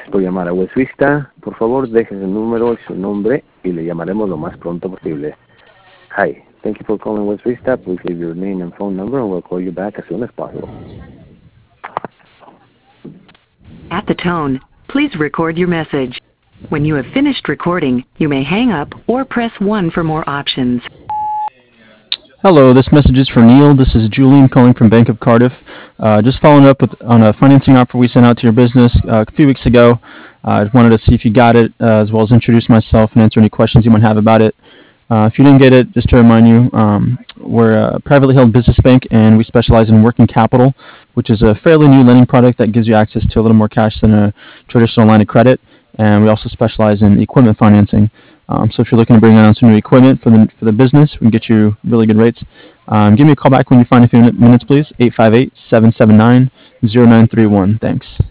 por llamar a West Vista. Por favor, deje su número y su nombre y le llamaremos lo más pronto posible. Hi, thank you for calling West Vista. Please leave your name and phone number and we'll call you back as soon as possible. At the tone, please record your message. When you have finished recording, you may hang up or press 1 for more options. Hello, this message is for Neil. This is Julian calling from Bank of Cardiff. Just following up on a financing offer we sent out to your business a few weeks ago. I wanted to see if you got it, as well as introduce myself and answer any questions you might have about it. If you didn't get it, just to remind you, we're a privately held business bank, and we specialize in working capital, which is a fairly new lending product that gives you access to a little more cash than a traditional line of credit. And we also specialize in equipment financing. So if you're looking to bring on some new equipment for the business, we can get you really good rates. Give me a call back when you find a few minutes, please. 858-779-0931. Thanks.